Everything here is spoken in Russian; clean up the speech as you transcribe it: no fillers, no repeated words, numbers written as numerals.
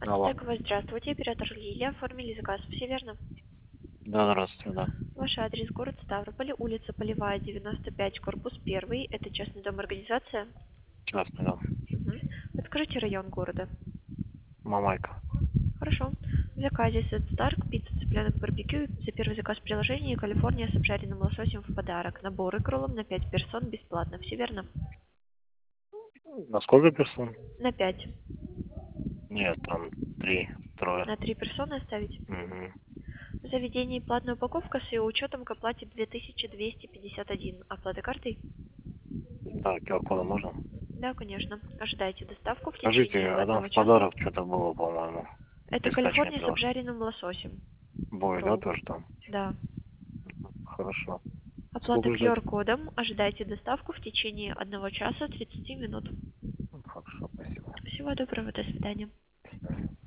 Алло. Стеково, здравствуйте, оператор Лилия, оформили заказ, все верно? Да, здравствуйте, да. Ваш адрес, город Ставрополь, улица Полевая, 95, корпус 1, это частный дом, организация? Красный, да. Мгм. Подскажите район города. Мамайка. Хорошо. В заказе Сет Старк, пицца, цыпленок, барбекю, за первый заказ в приложении Калифорния с обжаренным лососем в подарок. Набор икролом на 5 персон бесплатно, все верно? На сколько персон? На 5. Нет, там три, трое. На 3 персоны оставить? Угу. В заведении платная упаковка с ее учетом к оплате 2251. Оплата картой? Да, QR-кода можно? Да, конечно. Ожидайте доставку в Скажите, течение а там одного в часа. подарок что-то было, по-моему, Это при скачивании Калифорния с приложения. обжаренным лососем. Бой, да, Ролл. тоже там? Да. Хорошо. Оплата Сколько ждать? QR-кодом. Ожидайте доставку в течение одного часа 30 минут. Хорошо, спасибо. Всего доброго, до свидания.